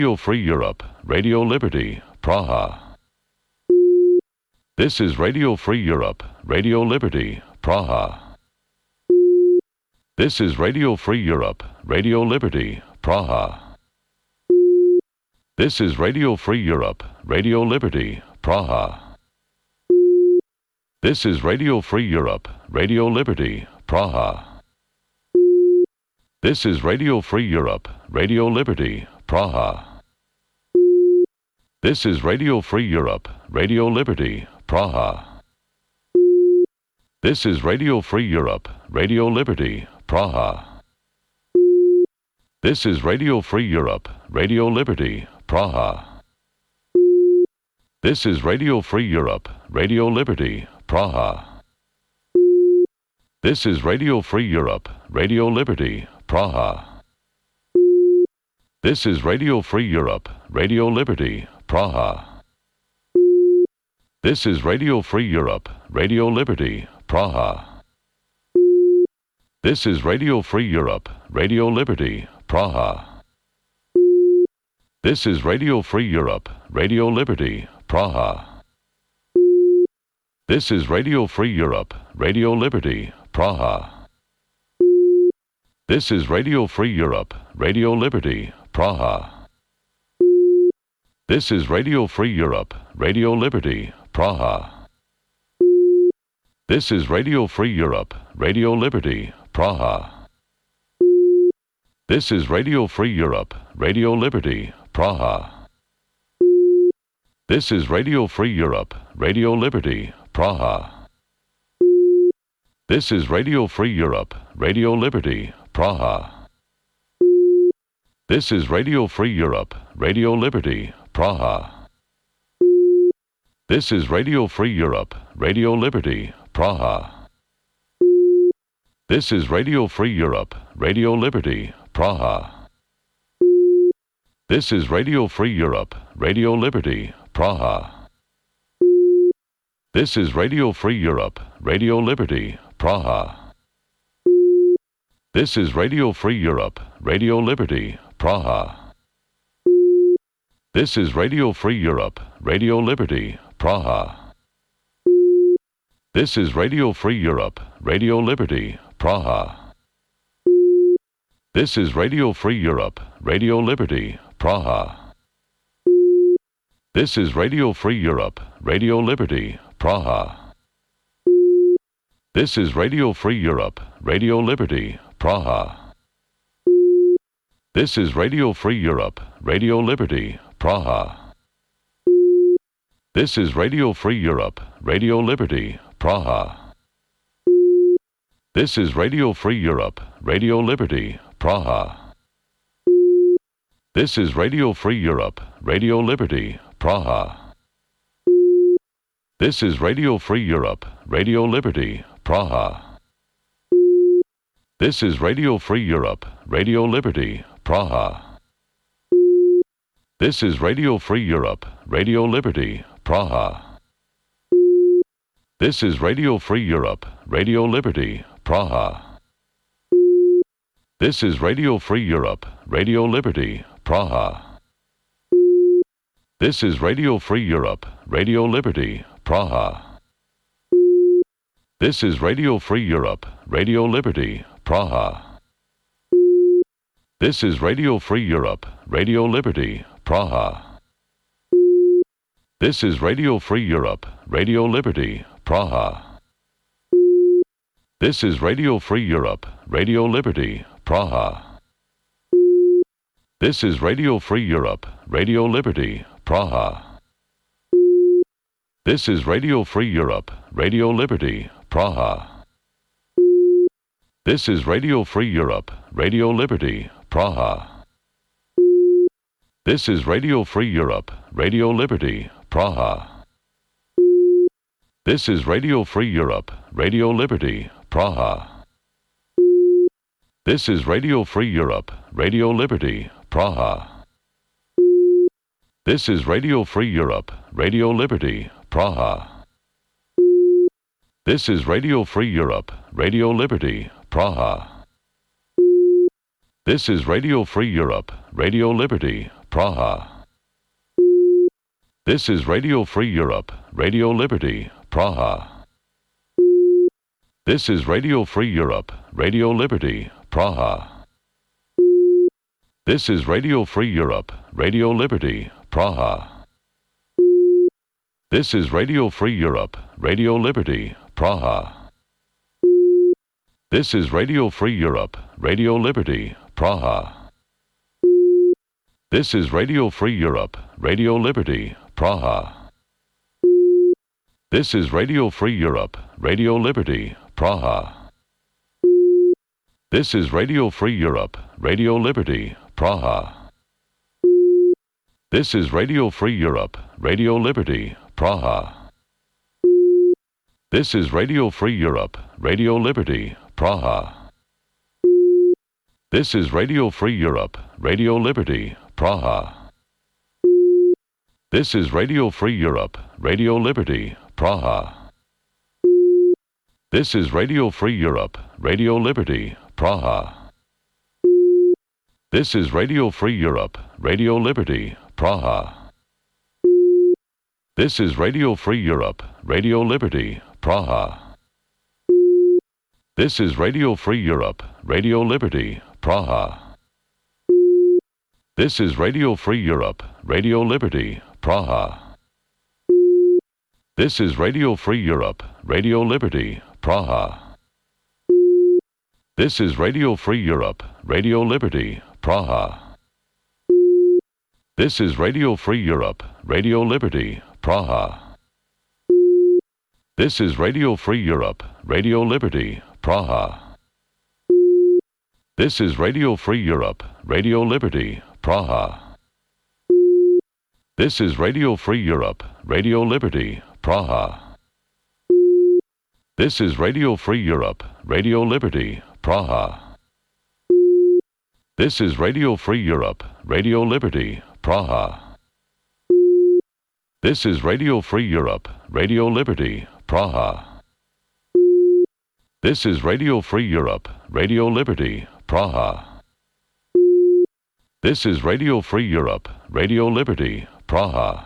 Radio Free Europe, Radio Liberty, Praha. This is Radio Free Europe, Radio Liberty, Praha. This is Radio Free Europe, Radio Liberty, Praha. This is Radio Free Europe, Radio Liberty, Praha. This is Radio Free Europe, Radio Liberty, Praha. This is Radio Free Europe, Radio Liberty, Praha. This is Radio Free Europe, Radio Liberty, Praha. This is Radio Free Europe, Radio Liberty, Praha. This is Radio Free Europe, Radio Liberty, Praha. This is Radio Free Europe, Radio Liberty, Praha. This is Radio Free Europe, Radio Liberty, Praha. This is Radio Free Europe, Radio Liberty, Praha. This is Radio Free Europe, Radio Liberty, Praha. This is Radio Free Europe, Radio Liberty, Praha. This is Radio Free Europe, Radio Liberty, Praha. This is Radio Free Europe, Radio Liberty, Praha. This is Radio Free Europe, Radio Liberty, Praha. This is Radio Free Europe, Radio Liberty, Praha. This is Radio Free Europe, Radio Liberty, Praha. This is Radio Free Europe, Radio Liberty, Praha. This is Radio Free Europe, Radio Liberty, Praha. This is Radio Free Europe, Radio Liberty, Praha. This is Radio Free Europe, Radio Liberty, Praha. This is Radio Free Europe, Radio Liberty, Praha. This is Radio Free Europe, Radio Liberty, Praha. This is Radio Free Europe, Radio Liberty, Praha. This is Radio Free Europe, Radio Liberty, Praha. This is Radio Free Europe, Radio Liberty, Praha. This is Radio Free Europe, Radio Liberty, Praha. This is Radio Free Europe, Radio Liberty, Praha. This is Radio Free Europe, Radio Liberty, Praha. This is Radio Free Europe, Radio Liberty, Praha. This is Radio Free Europe, Radio Liberty, Praha. This is Radio Free Europe, Radio Liberty, Praha. This is Radio Free Europe, Radio Liberty, Praha. This is Radio Free Europe, Radio Liberty, Praha. This is Radio Free Europe, Radio Liberty, Praha. This is Radio Free Europe, Radio Liberty, Praha. This is Radio Free Europe, Radio Liberty, Praha. This is Radio Free Europe, Radio Liberty, Praha. This is Radio Free Europe, Radio Liberty, Praha. This is Radio Free Europe, Radio Liberty, Praha. This is Radio Free Europe, Radio Liberty, Praha. This is Radio Free Europe, Radio Liberty, Praha. This is Radio Free Europe, Radio Liberty, Praha. This is Radio Free Europe, Radio Liberty, Praha. This is Radio Free Europe, Radio Liberty, Praha. This is Radio Free Europe, Radio Liberty, Praha. This is Radio Free Europe, Radio Liberty, Praha. This is Radio Free Europe, Radio Liberty, Praha. This is Radio Free Europe, Radio Liberty, Praha. This is Radio Free Europe, Radio Liberty, Praha. This is Radio Free Europe, Radio Liberty, Praha. This is Radio Free Europe, Radio Liberty, Praha. This is Radio Free Europe, Radio Liberty, Praha. This is Radio Free Europe, Radio Liberty, Praha. This is Radio Free Europe, Radio Liberty, Praha. This is Radio Free Europe, Radio Liberty, Praha. This is Radio Free Europe, Radio Liberty, Praha. This is Radio Free Europe, Radio Liberty, Praha. This is Radio Free Europe, Radio Liberty, Praha. This is Radio Free Europe, Radio Liberty, Praha. This is Radio Free Europe, Radio Liberty, Praha. This is Radio Free Europe, Radio Liberty, Praha. This is Radio Free Europe, Radio Liberty, Praha. This is Radio Free Europe, Radio Liberty, Praha. This is Radio Free Europe, Radio Liberty, Praha. This is Radio Free Europe, Radio Liberty, Praha. This is Radio Free Europe, Radio Liberty, Praha. This is Radio Free Europe, Radio Liberty, Praha. This is Radio Free Europe, Radio Liberty, Praha. This is Radio Free Europe, Radio Liberty, Praha. This is Radio Free Europe, Radio Liberty, Praha. This is Radio Free Europe, Radio Liberty, Praha. This is Radio Free Europe, Radio Liberty, Praha. This is Radio Free Europe, Radio Liberty, Praha. This is Radio Free Europe, Radio Liberty, Praha. This is Radio Free Europe, Radio Liberty, Praha. This is Radio Free Europe, Radio Liberty, Praha. This is Radio Free Europe, Radio Liberty, Praha. This is Radio Free Europe, Radio Liberty, Praha. This is Radio Free Europe, Radio Liberty, Praha. This is Radio Free Europe, Radio Liberty, Praha. This is Radio Free Europe, Radio Liberty, Praha.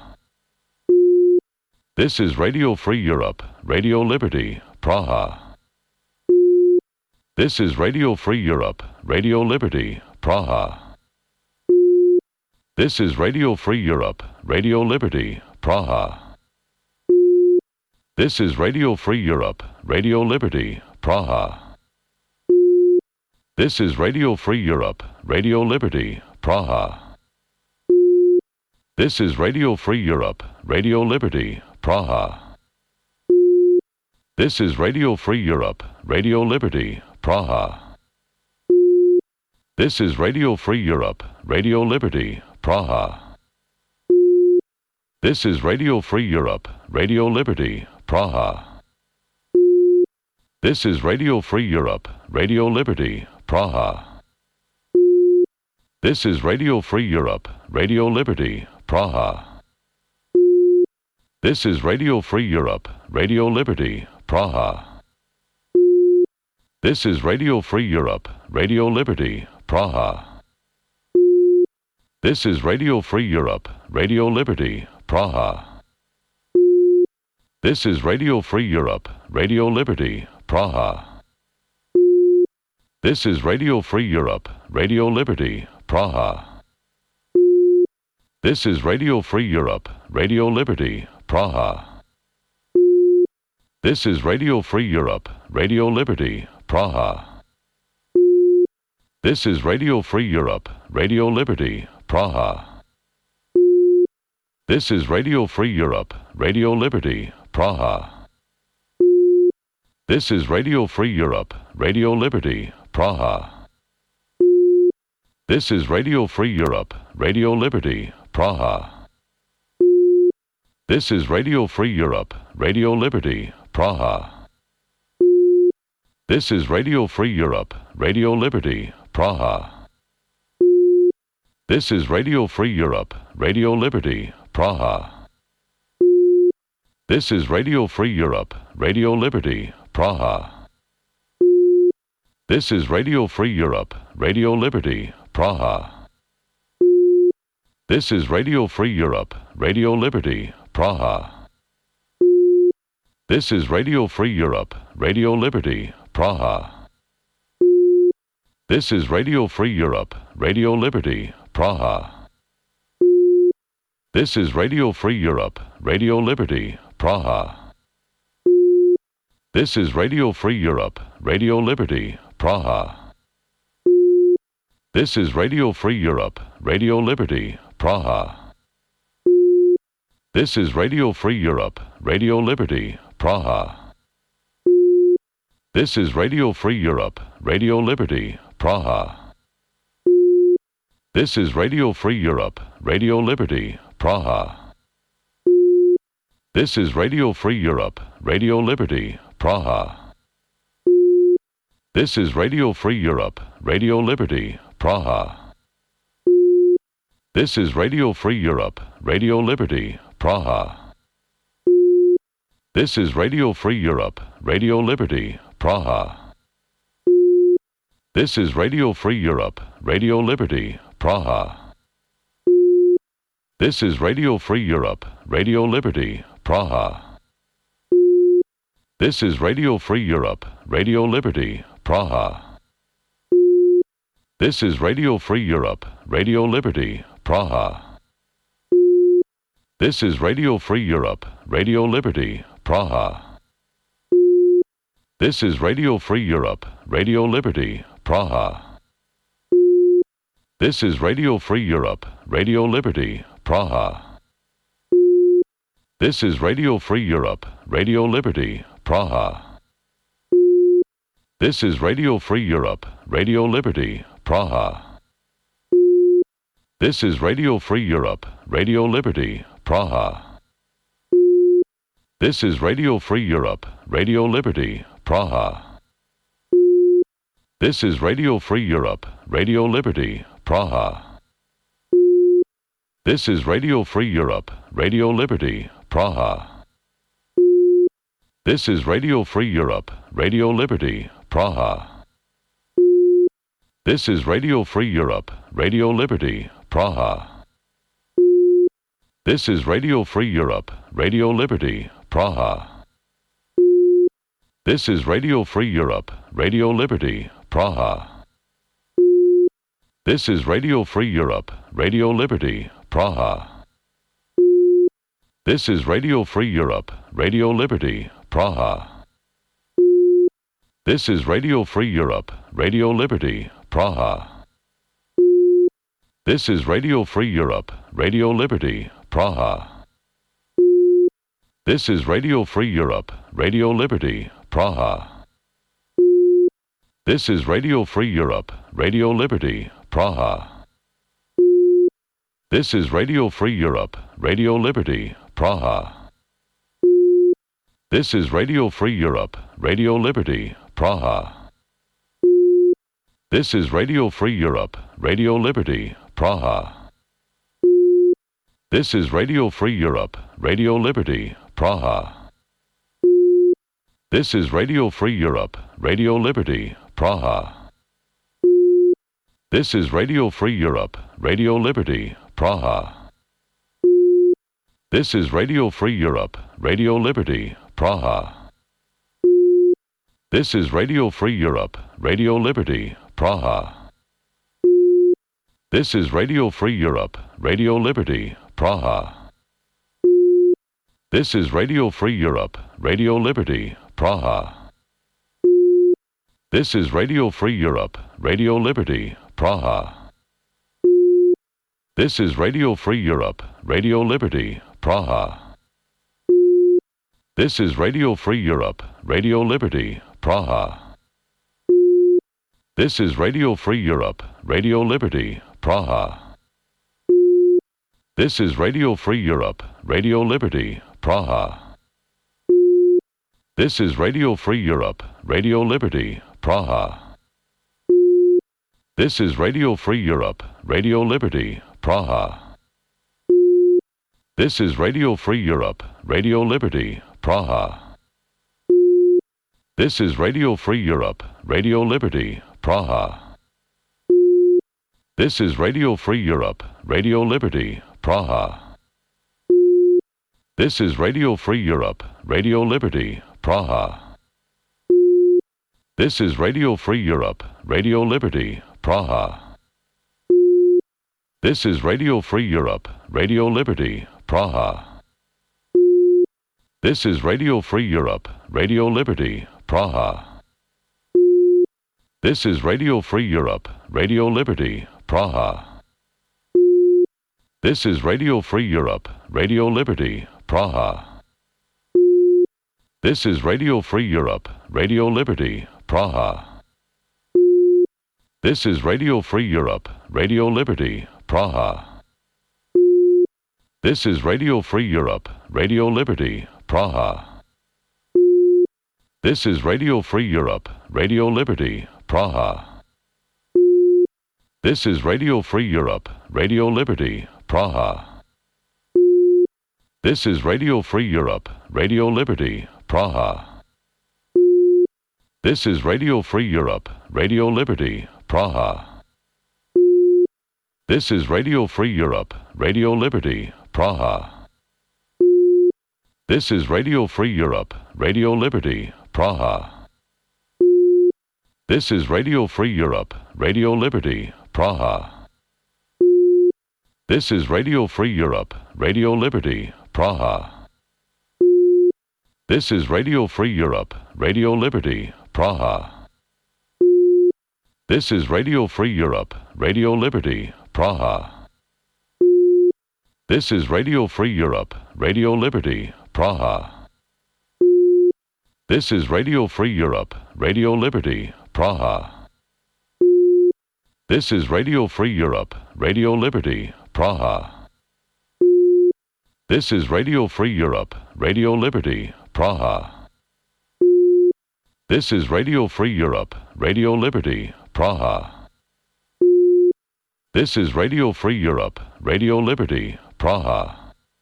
This is Radio Free Europe, Radio Liberty, Praha. This is Radio Free Europe, Radio Liberty, Praha. This is Radio Free Europe, Radio Liberty, Praha. This is Radio Free Europe, Radio Liberty, Praha. This is Radio Free Europe, Radio Liberty, Praha. This is Radio Free Europe, Radio Liberty, Praha. This is Radio Free Europe, Radio Liberty, Praha. This is Radio Free Europe, Radio Liberty, Praha. This is Radio Free Europe, Radio Liberty, Praha. This is Radio Free Europe, Radio Liberty, Praha. This is Radio Free Europe, Radio Liberty, Praha. This is Radio Free Europe, Radio Liberty, Praha. This is Radio Free Europe, Radio Liberty, Praha. This is Radio Free Europe, Radio Liberty, Praha. This is Radio Free Europe, Radio Liberty, Praha. This is Radio Free Europe, Radio Liberty, Praha. This is Radio Free Europe, Radio Liberty, Praha. This is Radio Free Europe, Radio Liberty, Praha. This is Radio Free Europe, Radio Liberty, Praha. This is Radio Free Europe, Radio Liberty, Praha. This is Radio Free Europe, Radio Liberty, Praha. This is Radio Free Europe, Radio Liberty, Praha. This is Radio Free Europe, Radio Liberty, Praha. This is Radio Free Europe, Radio Liberty, Praha. This is Radio Free Europe, Radio Liberty, Praha. This is Radio Free Europe, Radio Liberty, Praha. This is Radio Free Europe, Radio Liberty, Praha. This is Radio Free Europe, Radio Liberty, Praha. This is Radio Free Europe, Radio Liberty, Praha. This is Radio Free Europe, Radio Liberty, Praha. This is Radio Free Europe, Radio Liberty, Praha. This is Radio Free Europe, Radio Liberty, Praha. This is Radio Free Europe, Radio Liberty, Praha. This is Radio Free Europe, Radio Liberty, Praha. This is Radio Free Europe, Radio Liberty, Praha. This is Radio Free Europe, Radio Liberty, Praha. This is Radio Free Europe, Radio Liberty, Praha. This is Radio Free Europe, Radio Liberty, Praha. This is Radio Free Europe, Radio Liberty, Praha. This is Radio Free Europe, Radio Liberty, Praha. This is Radio Free Europe, Radio Liberty, Praha. This is Radio Free Europe, Radio Liberty, Praha. This is Radio Free Europe, Radio Liberty, Praha. This is Radio Free Europe, Radio Liberty, Praha. This is Radio Free Europe, Radio Liberty, Praha. This is Radio Free Europe, Radio Liberty, Praha. This is Radio Free Europe, Radio Liberty, Praha. This is Radio Free Europe, Radio Liberty, Praha. This is Radio Free Europe, Radio Liberty, Praha. This is Radio Free Europe, Radio Liberty, Praha. This is Radio Free Europe, Radio Liberty, Praha. This is Radio Free Europe, Radio Liberty, Praha. This is Radio Free Europe, Radio Liberty, Praha. This is Radio Free Europe, Radio Liberty, Praha. This is Radio Free Europe, Radio Liberty, Praha. This is Radio Free Europe, Radio Liberty, Praha. This is Radio Free Europe, Radio Liberty, Praha. This is Radio Free Europe, Radio Liberty, Praha. This is Radio Free Europe, Radio Liberty, Praha. This is Radio Free Europe, Radio Liberty, Praha. This is Radio Free Europe, Radio Liberty, Praha. This is Radio Free Europe, Radio Liberty, Praha. This is Radio Free Europe, Radio Liberty, Praha. This is Radio Free Europe, Radio Liberty, Praha. This is Radio Free Europe, Radio Liberty, Praha. This is Radio Free Europe, Radio Liberty, Praha. This is Radio Free Europe, Radio Liberty, Praha. This is Radio Free Europe, Radio Liberty, Praha. This is Radio Free Europe, Radio Liberty, Praha. This is Radio Free Europe, Radio Liberty, Praha. This is Radio Free Europe, Radio Liberty, Praha. This is Radio Free Europe, Radio Liberty, Praha. This is Radio Free Europe, Radio Liberty, Praha. This is Radio Free Europe, Radio Liberty, Praha. This is Radio Free Europe, Radio Liberty, Praha. This is Radio Free Europe, Radio Liberty, Praha. This is Radio Free Europe, Radio Liberty, Praha. This is Radio Free Europe, Radio Liberty, Praha. This is Radio Free Europe, Radio Liberty, Praha. This is Radio Free Europe, Radio Liberty, Praha. This is Radio Free Europe, Radio Liberty, Praha. This is Radio Free Europe, Radio Liberty, Praha. This is Radio Free Europe, Radio Liberty, Praha. This is Radio Free Europe, Radio Liberty, Praha. This is Radio Free Europe, Radio Liberty, Praha. This is Radio Free Europe, Radio Liberty, Praha. This is Radio Free Europe, Radio Liberty, Praha. This is Radio Free Europe, Radio Liberty, Praha. This is Radio Free Europe, Radio Liberty, Praha. This is Radio Free Europe, Radio Liberty, Praha. This is Radio Free Europe, Radio Liberty, Praha. This is Radio Free Europe, Radio Liberty, Praha. This is Radio Free Europe, Radio Liberty, Praha. This is Radio Free Europe, Radio Liberty, Praha. This is Radio Free Europe, Radio Liberty, Praha. This is Radio Free Europe, Radio Liberty, Praha. This is Radio Free Europe, Radio Liberty, Praha. This is Radio Free Europe, Radio Liberty, Praha. This is Radio Free Europe, Radio Liberty, Praha. This is Radio Free Europe, Radio Liberty, Praha. This is Radio Free Europe, Radio Liberty, Praha. This is Radio Free Europe, Radio Liberty, Praha. This is Radio Free Europe, Radio Liberty, Praha. This is Radio Free Europe, Radio Liberty, Praha. This is Radio Free Europe, Radio Liberty, Praha. This is Radio Free Europe, Radio Liberty, Praha. This is Radio Free Europe, Radio Liberty, Praha. This is Radio Free Europe, Radio Liberty, Praha.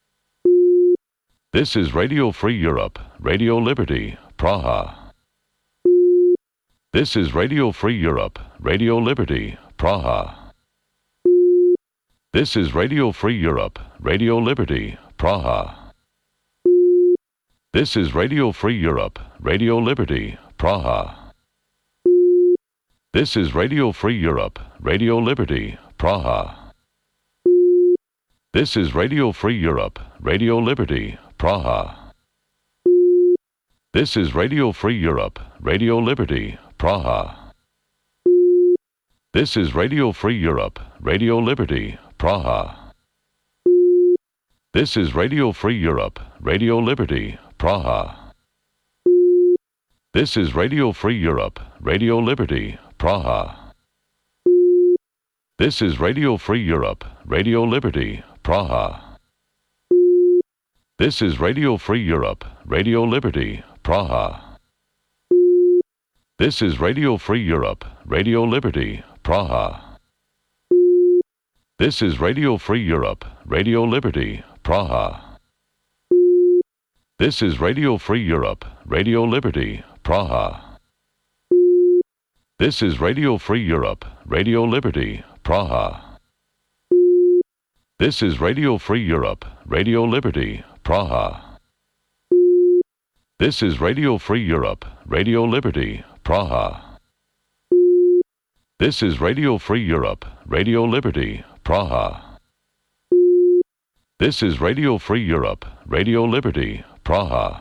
This is Radio Free Europe, Radio Liberty, Praha. This is Radio Free Europe, Radio Liberty, Praha. This is Radio Free Europe, Radio Liberty, Praha. This is Radio Free Europe, Radio Liberty, Praha. This is Radio Free Europe, Radio Liberty, Praha. This is Radio Free Europe, Radio Liberty, Praha. This is Radio Free Europe, Radio Liberty, Praha. This is Radio Free Europe, Radio Liberty, Praha. This is Radio Free Europe, Radio Liberty, Praha. This is Radio Free Europe, Radio Liberty, Praha. This is Radio Free Europe, Radio Liberty, Praha. This is Radio Free Europe, Radio Liberty, Praha. This is Radio Free Europe, Radio Liberty, Praha. This is Radio Free Europe, Radio Liberty, Praha. This is Radio Free Europe, Radio Liberty, Praha. This is Radio Free Europe, Radio Liberty, Praha. This is Radio Free Europe, Radio Liberty, Praha. This is Radio Free Europe, Radio Liberty, Praha. This is Radio Free Europe, Radio Liberty, Praha. This is Radio Free Europe, Radio Liberty, Praha.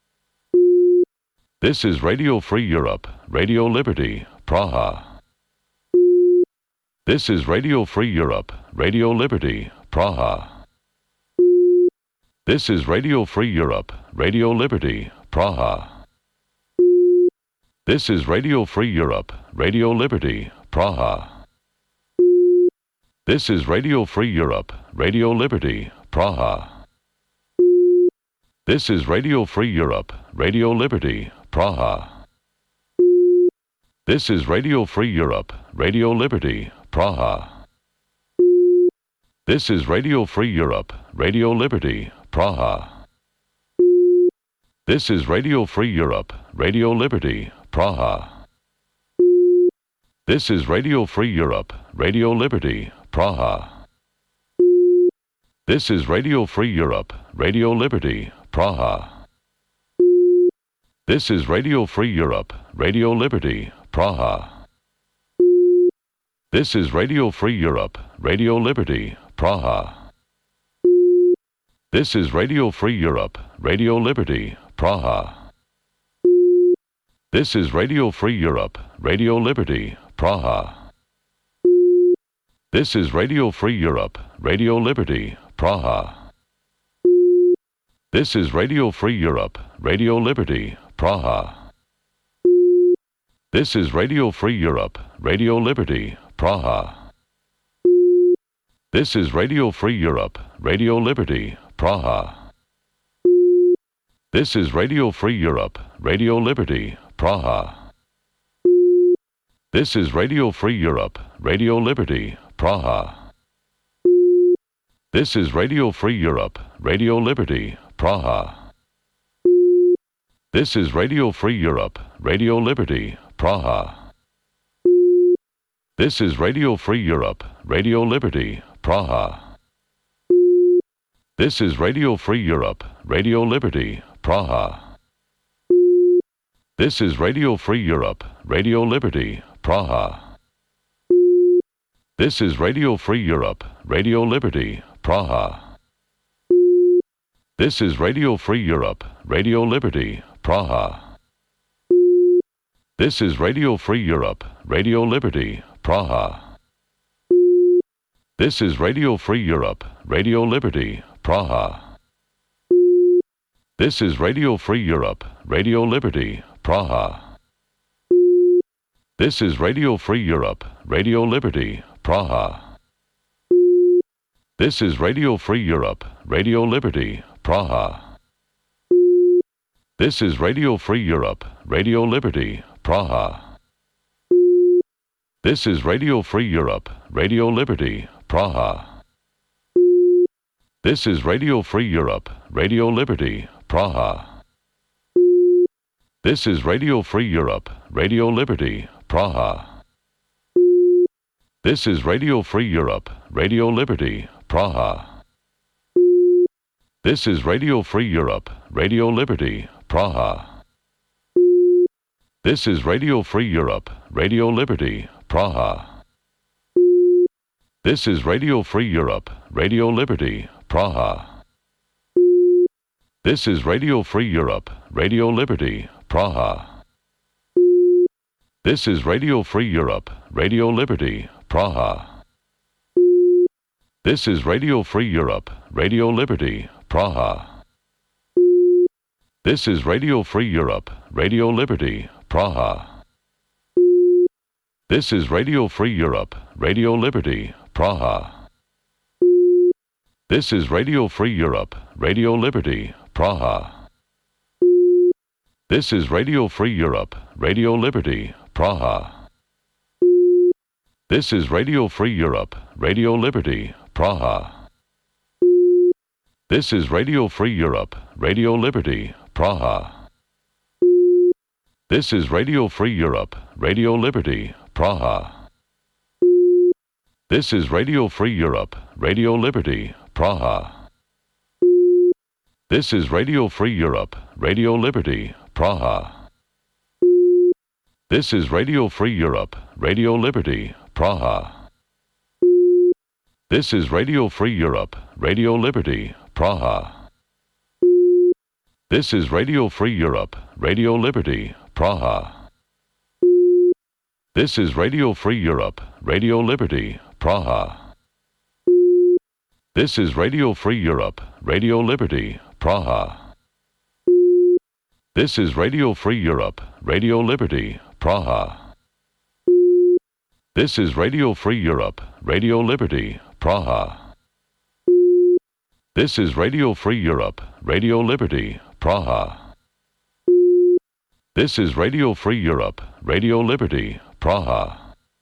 This is Radio Free Europe, Radio Liberty, Praha. This is Radio Free Europe, Radio Liberty, Praha. This is Radio Free Europe, Radio Liberty, Praha. This is Radio Free Europe, Radio Liberty, Praha. This is Radio Free Europe, Radio Liberty, Praha. This is Radio Free Europe, Radio Liberty, Praha. This is Radio Free Europe, Radio Liberty, Praha. This is Radio Free Europe, Radio Liberty, Praha. This is Radio Free Europe, Radio Liberty, Praha. This is Radio Free Europe, Radio Liberty, Praha. This is Radio Free Europe, Radio Liberty, Praha. This is Radio Free Europe, Radio Liberty, Praha. This is Radio Free Europe, Radio Liberty, Praha. This is Radio Free Europe, Radio Liberty, Praha. This is Radio Free Europe, Radio Liberty, Praha. This is Radio Free Europe, Radio Liberty, Praha. This is Radio Free Europe, Radio Liberty, Praha. This is Radio Free Europe, Radio Liberty, Praha. This is Radio Free Europe, Radio Liberty, Praha. This is Radio Free Europe, Radio Liberty, Praha. This is Radio Free Europe, Radio Liberty, Praha. This is Radio Free Europe, Radio Liberty, Praha. This is Radio Free Europe, Radio Liberty, Praha. This is Radio Free Europe, Radio Liberty, Praha. This is Radio Free Europe, Radio Liberty, Praha. This is Radio Free Europe, Radio Liberty, Praha. This is Radio Free Europe, Radio Liberty, Praha. This is Radio Free Europe, Radio Liberty, Praha. This is Radio Free Europe, Radio Liberty, Praha. This is Radio Free Europe, Radio Liberty, Praha. This is Radio Free Europe, Radio Liberty, Praha. This is Radio Free Europe, Radio Liberty, Praha. This is Radio Free Europe, Radio Liberty, Praha. This is Radio Free Europe, Radio Liberty, Praha. This is Radio Free Europe, Radio Liberty, Praha. This is Radio Free Europe, Radio Liberty, Praha. This is Radio Free Europe, Radio Liberty, Praha. This is Radio Free Europe, Radio Liberty, Praha. This is Radio Free Europe, Radio Liberty, Praha. This is Radio Free Europe, Radio Liberty, Praha. This is Radio Free Europe, Radio Liberty, Praha. This is Radio Free Europe, Radio Liberty, Praha. This is Radio Free Europe, Radio Liberty, Praha. This is Radio Free Europe, Radio Liberty, Praha. This is Radio Free Europe, Radio Liberty, Praha. This is Radio Free Europe, Radio Liberty, Praha. This is Radio Free Europe, Radio Liberty, Praha. This is Radio Free Europe, Radio Liberty, Praha. This is Radio Free Europe, Radio Liberty, Praha. This is Radio Free Europe, Radio Liberty, Praha. This is Radio Free Europe, Radio Liberty, Praha. This is Radio Free Europe, Radio Liberty, Praha. This is Radio Free Europe, Radio Liberty, Praha. This is Radio Free Europe, Radio Liberty, Praha. This is Radio Free Europe, Radio Liberty, Praha. This is Radio Free Europe, Radio Liberty, Praha. This is Radio Free Europe, Radio Liberty, Praha. This is Radio Free Europe, Radio Liberty, Praha. This is Radio Free Europe, Radio Liberty, Praha. This is Radio Free Europe, Radio Liberty, Praha. This is Radio Free Europe, Radio Liberty, Praha. This is Radio Free Europe, Radio Liberty, Praha.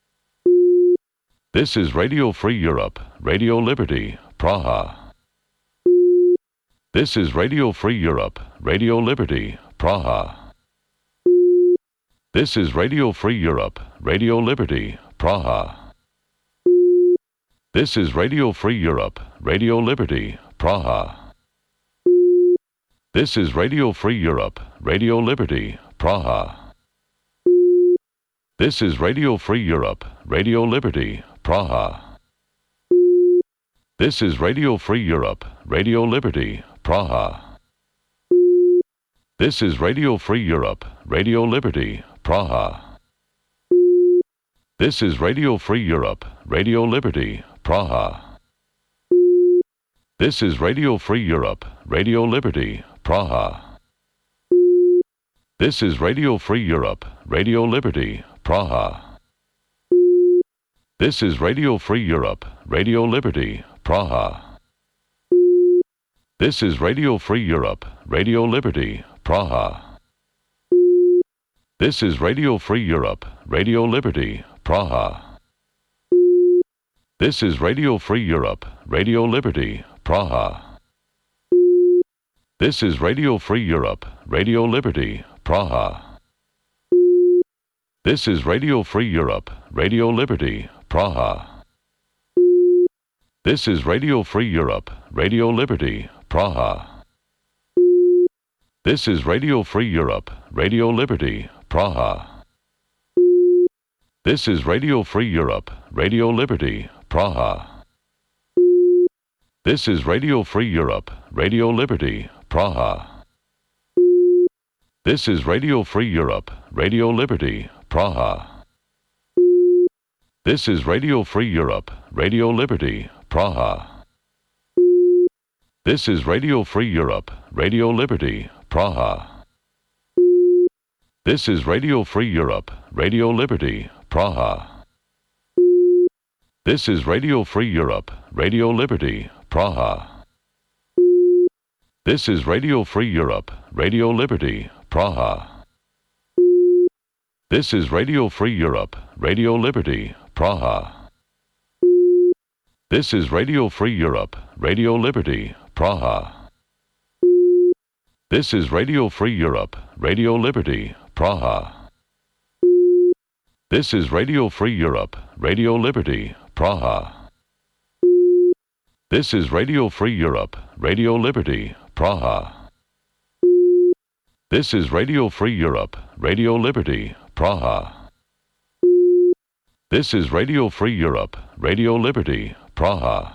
This is Radio Free Europe, Radio Liberty, Praha. This is Radio Free Europe, Radio Liberty, Praha. This is Radio Free Europe, Radio Liberty, Praha. This is Radio Free Europe, Radio Liberty, Praha. This is Radio Free Europe, Radio Liberty, Praha. This is Radio Free Europe, Radio Liberty, Praha. This is Radio Free Europe, Radio Liberty, Praha. This is Radio Free Europe, Radio Liberty, Praha. This is Radio Free Europe, Radio Liberty, Praha. This is Radio Free Europe, Radio Liberty, Praha. This is Radio Free Europe, Radio Liberty, Praha. This is Radio Free Europe, Radio Liberty, Praha. This is Radio Free Europe, Radio Liberty, Praha. This is Radio Free Europe, Radio Liberty, Praha. This is Radio Free Europe, Radio Liberty, Praha. This is Radio Free Europe, Radio Liberty, Praha. This is Radio Free Europe, Radio Liberty, Praha. This is Radio Free Europe, Radio Liberty, Praha. This is Radio Free Europe, Radio Liberty, Praha. This is Radio Free Europe, Radio Liberty, Praha. This is Radio Free Europe, Radio Liberty, Praha. This is Radio Free Europe, Radio Liberty, Praha. This is Radio Free Europe, Radio Liberty, Praha. This is Radio Free Europe, Radio Liberty, Praha. This is Radio Free Europe, Radio Liberty, Praha. This is Radio Free Europe, Radio Liberty, Praha. This is Radio Free Europe, Radio Liberty, Praha. This is Radio Free Europe, Radio Liberty, Praha. This is Radio Free Europe, Radio Liberty, Praha. This is Radio Free Europe, Radio Liberty, Praha. This is Radio Free Europe, Radio Liberty, Praha. This is Radio Free Europe, Radio Liberty, Praha. This is Radio Free Europe, Radio Liberty, Praha. This is Radio Free Europe, Radio Liberty, Praha.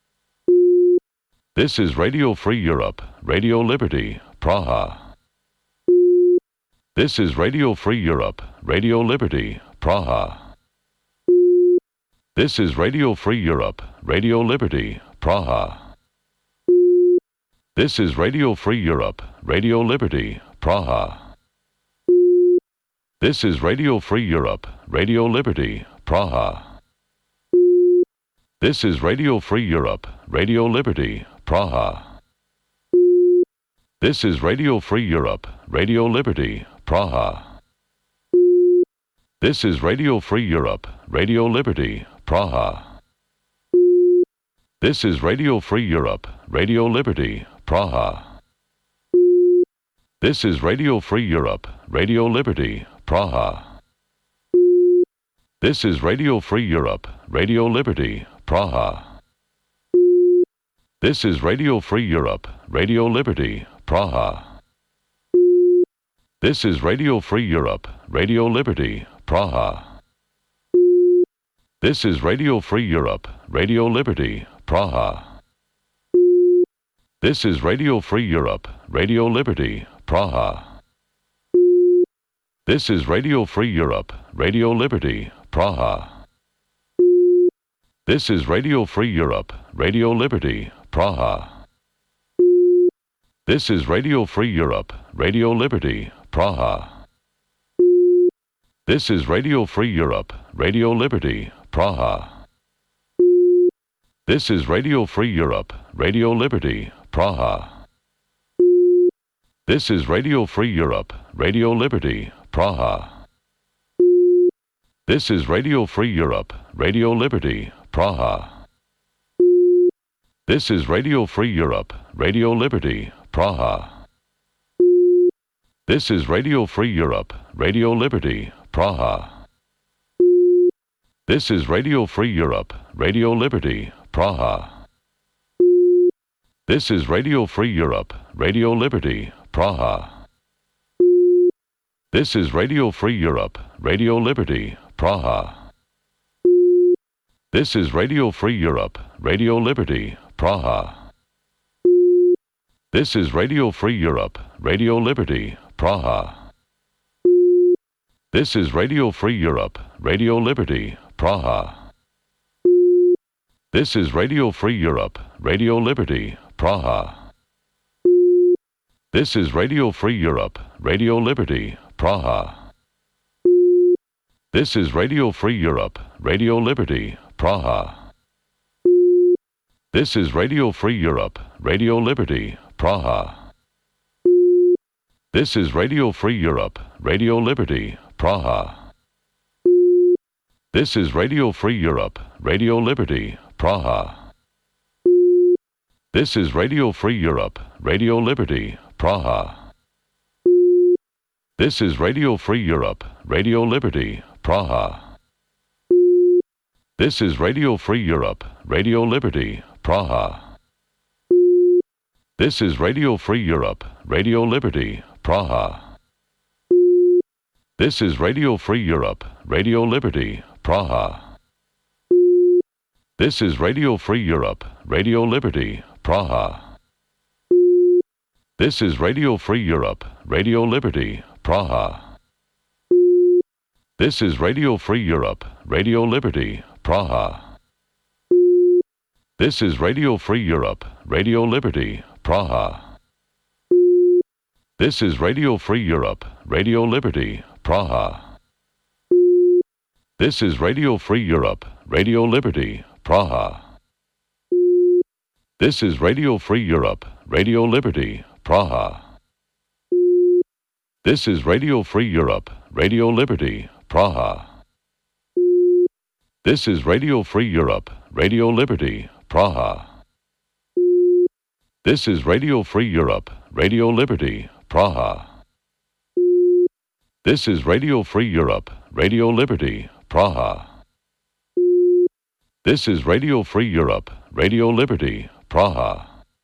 This is Radio Free Europe, Radio Liberty, Praha. This is Radio Free Europe, Radio Liberty, Praha. This is Radio Free Europe, Radio Liberty, Praha. This is Radio Free Europe, Radio Liberty, Praha. This is Radio Free Europe, Radio Liberty, Praha. This is Radio Free Europe, Radio Liberty, Praha. This is Radio Free Europe, Radio Liberty, Praha. This is Radio Free Europe, Radio Liberty, Praha. This is Radio Free Europe, Radio Liberty, Praha. This is Radio Free Europe, Radio Liberty, Praha. This is Radio Free Europe, Radio Liberty, Praha. This is Radio Free Europe, Radio Liberty, Praha. This is Radio Free Europe, Radio Liberty, Praha. This is Radio Free Europe, Radio Liberty, Praha. This is Radio Free Europe, Radio Liberty, Praha. This is Radio Free Europe, Radio Liberty, Praha. This is Radio Free Europe, Radio Liberty, Praha. This is Radio Free Europe, Radio Liberty, Praha. This is Radio Free Europe, Radio Liberty, Praha. This is Radio Free Europe, Radio Liberty, Praha. This is Radio Free Europe, Radio Liberty, Praha. This is Radio Free Europe, Radio Liberty, Praha. This is Radio Free Europe, Radio Liberty, Praha. This is Radio Free Europe, Radio Liberty, Praha. This is Radio Free Europe, Radio Liberty, Praha. This is Radio Free Europe, Radio Liberty, Praha. This is Radio Free Europe, Radio Liberty, Praha. This is Radio Free Europe, Radio Liberty, Praha. This is Radio Free Europe, Radio Liberty, Praha. This is Radio Free Europe, Radio Liberty, Praha. This is Radio Free Europe, Radio Liberty, Praha. This is Radio Free Europe, Radio Liberty, Praha. This is Radio Free Europe, Radio Liberty, Praha. This is Radio Free Europe, Radio Liberty, Praha. This is Radio Free Europe, Radio Liberty, Praha. This is Radio Free Europe, Radio Liberty, Praha. This is Radio Free Europe, Radio Liberty, Praha. This is Radio Free Europe, Radio Liberty, Praha. This is Radio Free Europe, Radio Liberty, Praha. This is Radio Free Europe, Radio Liberty, Praha. This is Radio Free Europe, Radio Liberty, Praha. This is Radio Free Europe, Radio Liberty, Praha. This is Radio Free Europe, Radio Liberty, Praha. This is Radio Free Europe, Radio Liberty, Praha. This is Radio Free Europe, Radio Liberty, Praha. This is Radio Free Europe, Radio Liberty, Praha. This is Radio Free Europe, Radio Liberty, Praha. This is Radio Free Europe, Radio Liberty, Praha. This is Radio Free Europe, Radio Liberty, Praha. This is Radio Free Europe, Radio Liberty, Praha. This is Radio Free Europe, Radio Liberty, Praha. This is Radio Free Europe, Radio Liberty, Praha. This is Radio Free Europe, Radio Liberty, Praha.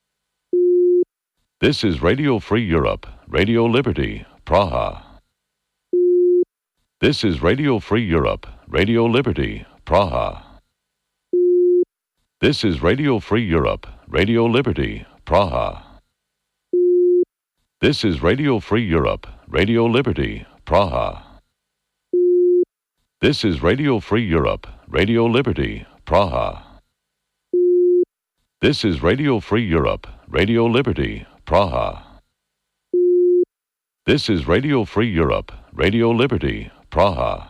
This is Radio Free Europe, Radio Liberty, Praha. This is Radio Free Europe, Radio Liberty, Praha. This is Radio Free Europe, Radio Liberty, Praha. This is Radio Free Europe, Radio Liberty, Praha. This is Radio Free Europe, Radio Liberty, Praha. This is Radio Free Europe, Radio Liberty, Praha. This is Radio Free Europe, Radio Liberty, Praha.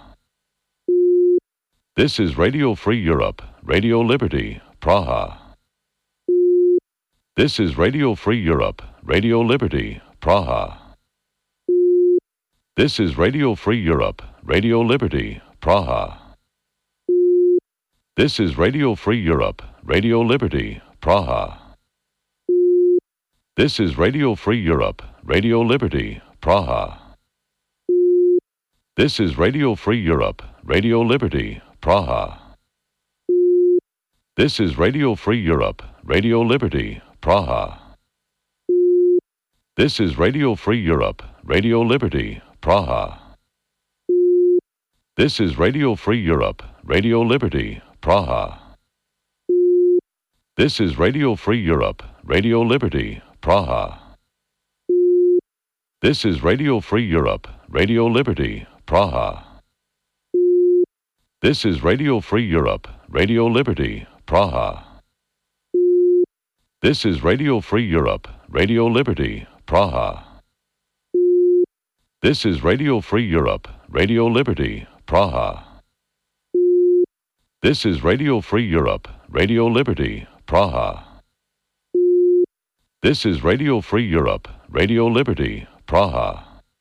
This is Radio Free Europe, Radio Liberty, Praha. This is Radio Free Europe, Radio Liberty, Praha. This is Radio Free Europe, Radio Liberty, Praha. This is Radio Free Europe, Radio Liberty, Praha. This is Radio Free Europe, Radio Liberty, Praha. This is Radio Free Europe, Radio Liberty, Praha. This is Radio Free Europe, Radio Liberty, Praha. This is Radio Free Europe, Radio Liberty, Praha. This is Radio Free Europe, Radio Liberty, Praha. This is Radio Free Europe, Radio Liberty, Praha. This is Radio Free Europe, Radio Liberty, Praha. This is Radio Free Europe, Radio Liberty, Praha. This is Radio Free Europe, Radio Liberty, Praha. This is Radio Free Europe, Radio Liberty, Praha. This is Radio Free Europe, Radio Liberty, Praha. This is Radio Free Europe, Radio Liberty, Praha.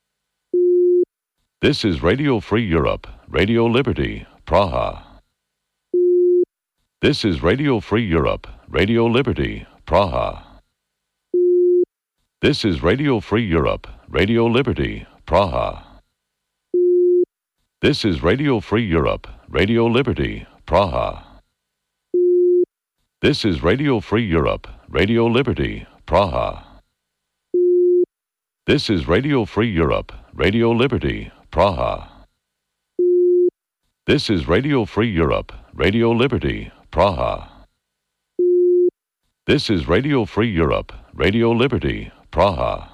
This is Radio Free Europe, Radio Liberty, Praha. This is Radio Free Europe, Radio Liberty, Praha. This is Radio Free Europe, Radio Liberty, Praha. This is Radio Free Europe, Radio Liberty, Praha. This is Radio Free Europe, Radio Liberty, Praha. This is Radio Free Europe, Radio Liberty, Praha. This is Radio Free Europe, Radio Liberty, Praha. This is Radio Free Europe, Radio Liberty, Praha.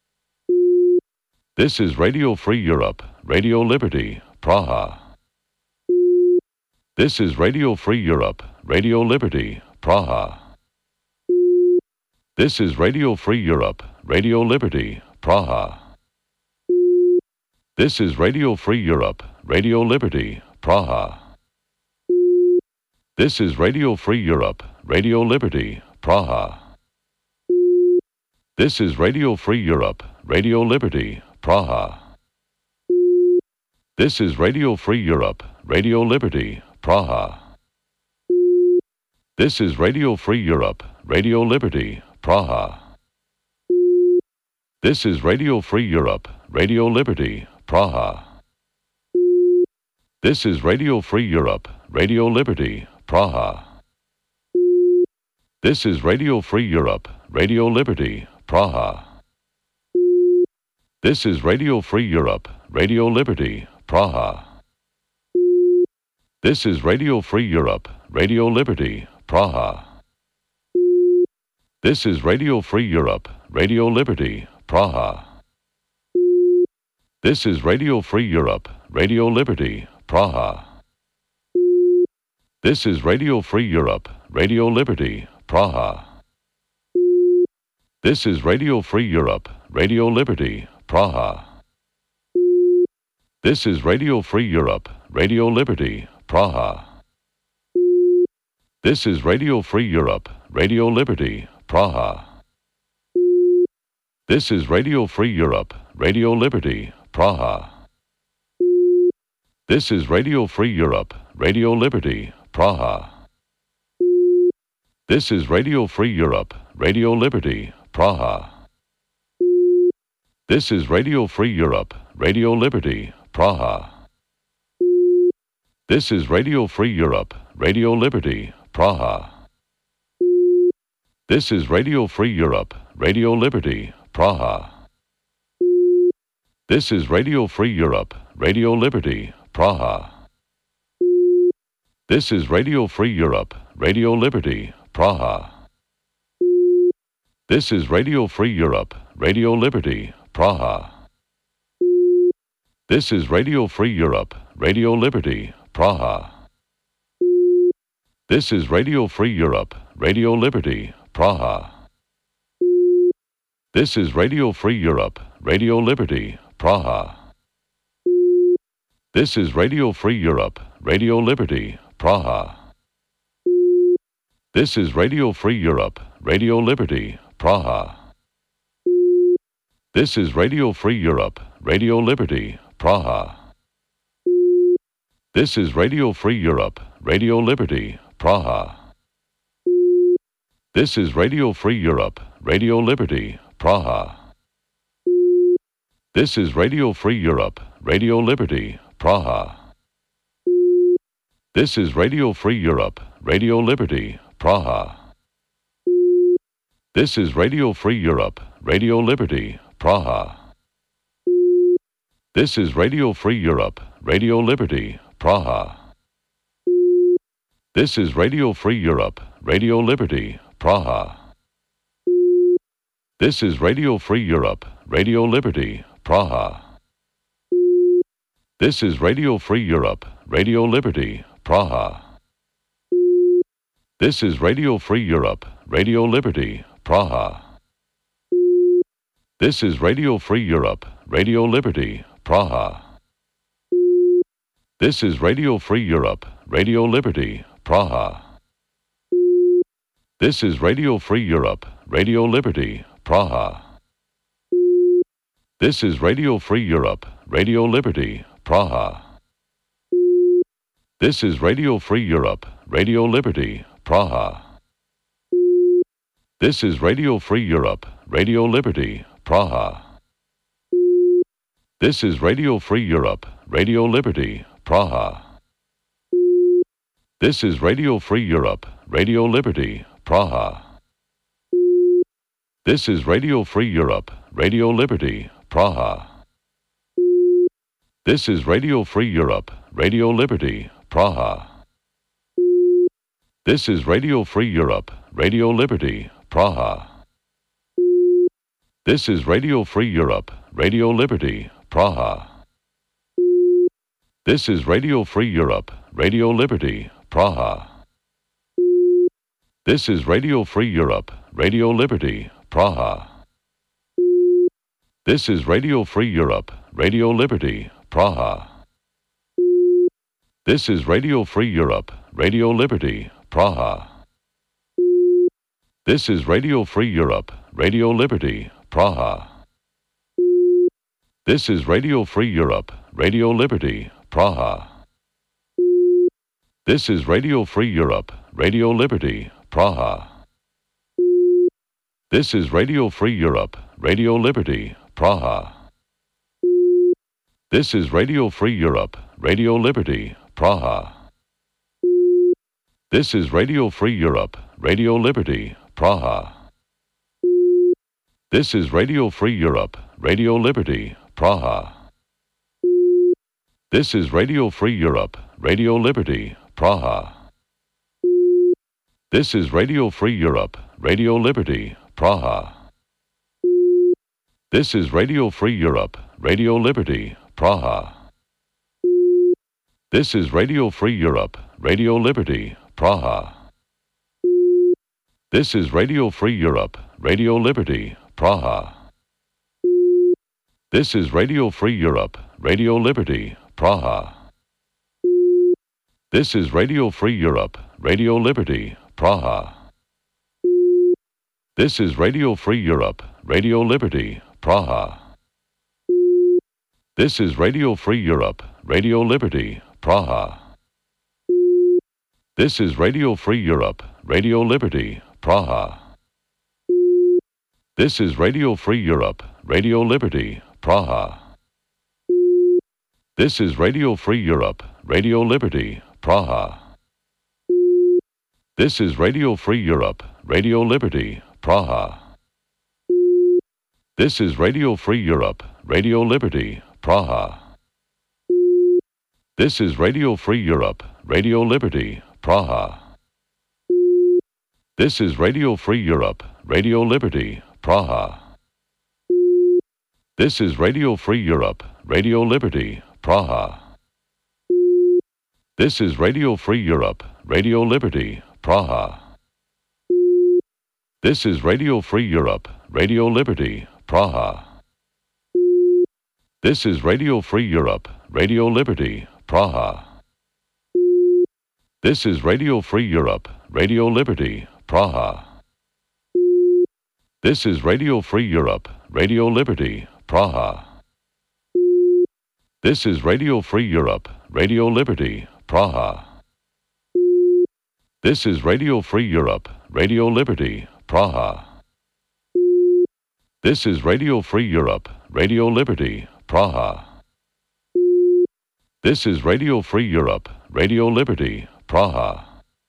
This is Radio Free Europe, Radio Liberty, Praha. This is Radio Free Europe, Radio Liberty, Praha. This is Radio Free Europe, Radio Liberty, Praha. This is Radio Free Europe, Radio Liberty, Praha. This is Radio Free Europe, Radio Liberty, Praha. This is Radio Free Europe, Radio Liberty, Praha. This is Radio Free Europe, Radio Liberty, Praha. This is Radio Free Europe, Radio Liberty, Praha. This is Radio Free Europe, Radio Liberty, Praha. This is Radio Free Europe, Radio Liberty, Praha. This is Radio Free Europe, Radio Liberty, Praha. This is Radio Free Europe, Radio Liberty, Praha. This is Radio Free Europe, Radio Liberty, Praha. This is Radio Free Europe, Radio Liberty, Praha. This is Radio Free Europe, Radio Liberty, Praha. This is Radio Free Europe, Radio Liberty, Praha. This is Radio Free Europe, Radio Liberty, Praha. This is Radio Free Europe, Radio Liberty, Praha. This is Radio Free Europe, Radio Liberty, Praha. This is Radio Free Europe, Radio Liberty, Praha. This is Radio Free Europe, Radio Liberty, Praha. This is Radio Free Europe, Radio Liberty, Praha. This is Radio Free Europe, Radio Liberty, Praha. This is Radio Free Europe, Radio Liberty, Praha. This is Radio Free Europe, Radio Liberty, Praha. This is Radio Free Europe, Radio Liberty, Praha. This is Radio Free Europe, Radio Liberty, Praha. This is Radio Free Europe, Radio Liberty, Praha. This is Radio Free Europe, Radio Liberty, Praha. This is Radio Free Europe, Radio Liberty, Praha. This is Radio Free Europe, Radio Liberty, Praha. This is Radio Free Europe, Radio Liberty, Praha. This is Radio Free Europe, Radio Liberty, Praha. This is Radio Free Europe, Radio Liberty, Praha. This is Radio Free Europe, Radio Liberty, Praha. This is Radio Free Europe, Radio Liberty, Praha. This is Radio Free Europe, Radio Liberty, Praha. This is Radio Free Europe, Radio Liberty, Praha. This is Radio Free Europe, Radio Liberty, Praha. This is Radio Free Europe, Radio Liberty, Praha. This is Radio Free Europe, Radio Liberty, Praha. This is Radio Free Europe, Radio Liberty, Praha. This is Radio Free Europe, Radio Liberty, Praha. This is Radio Free Europe, Radio Liberty, Praha. This is Radio Free Europe, Radio Liberty, Praha. This is Radio Free Europe, Radio Liberty, Praha. This is Radio Free Europe, Radio Liberty, Praha. This is Radio Free Europe, Radio Liberty, Praha. This is Radio Free Europe, Radio Liberty, Praha. This is Radio Free Europe, Radio Liberty, Praha. This is Radio Free Europe, Radio Liberty, Praha. This is Radio Free Europe, Radio Liberty, Praha. This is Radio Free Europe, Radio Liberty, Praha. This is Radio Free Europe, Radio Liberty, Praha. This is Radio Free Europe, Radio Liberty, Praha. This is Radio Free Europe, Radio Liberty, Praha. This is Radio Free Europe, Radio Liberty, Praha. This is Radio Free Europe, Radio Liberty, Praha. This is Radio Free Europe, Radio Liberty, Praha. This is Radio Free Europe, Radio Liberty, Praha. This is Radio Free Europe, Radio Liberty, Praha. This is Radio Free Europe, Radio Liberty, Praha. This is Radio Free Europe, Radio Liberty, Praha. This is Radio Free Europe, Radio Liberty, Praha. This is Radio Free Europe, Radio Liberty, Praha. This is Radio Free Europe, Radio Liberty, Praha. This is Radio Free Europe, Radio Liberty, Praha. This is Radio Free Europe, Radio Liberty, Praha. This is Radio Free Europe, Radio Liberty, Praha. This is Radio Free Europe, Radio Liberty, Praha. This is Radio Free Europe, Radio Liberty, Praha. This is Radio Free Europe, Radio Liberty, Praha. This is Radio Free Europe, Radio Liberty, Praha. This is Radio Free Europe, Radio Liberty, Praha. This is Radio Free Europe, Radio Liberty, Praha. This is Radio Free Europe, Radio Liberty, Praha. This is Radio Free Europe, Radio Liberty, Praha. This is Radio Free Europe, Radio Liberty, Praha. This is Radio Free Europe, Radio Liberty, Praha. This is Radio Free Europe, Radio Liberty, Praha. This is Radio Free Europe, Radio Liberty, Praha. This is Radio Free Europe, Radio Liberty, Praha. This is Radio Free Europe, Radio Liberty, Praha. This is Radio Free Europe, Radio Liberty, Praha. This is Radio Free Europe, Radio Liberty, Praha. This is Radio Free Europe, Radio Liberty, Praha. This is Radio Free Europe, Radio Liberty, Praha. This is Radio Free Europe, Radio Liberty, Praha. This is Radio Free Europe, Radio Liberty, Praha. This is Radio Free Europe, Radio Liberty, Praha. This is Radio Free Europe, Radio Liberty, Praha. This is Radio Free Europe, Radio Liberty, Praha. This is Radio Free Europe, Radio Liberty, Praha.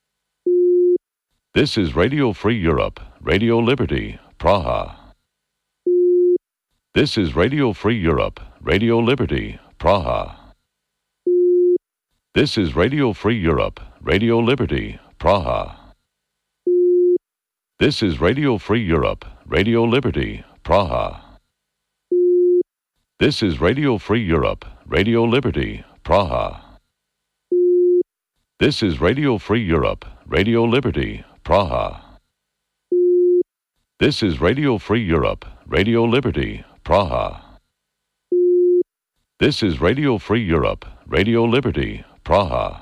This is Radio Free Europe, Radio Liberty, Praha. This is Radio Free Europe, Radio Liberty, Praha. This is Radio Free Europe, Radio Liberty, Praha. This is Radio Free Europe, Radio Liberty, Praha. This is Radio Free Europe, Radio Liberty, Praha. This is Radio Free Europe, Radio Liberty, Praha. This is Radio Free Europe, Radio Liberty, Praha. This is Radio Free Europe, Radio Liberty, Praha.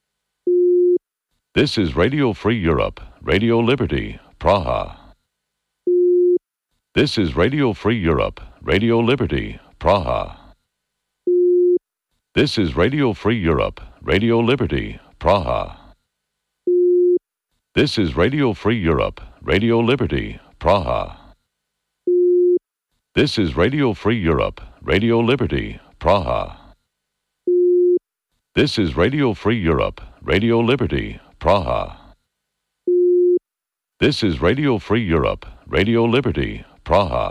This is Radio Free Europe, Radio Liberty, Praha. This is Radio Free Europe, Radio Liberty, Praha. This is Radio Free Europe, Radio Liberty, Praha. This is Radio Free Europe, Radio Liberty, Praha. This is Radio Free Europe, Radio Liberty, Praha. This is Radio Free Europe, Radio Liberty, Praha. This is Radio Free Europe, Radio Liberty, Praha.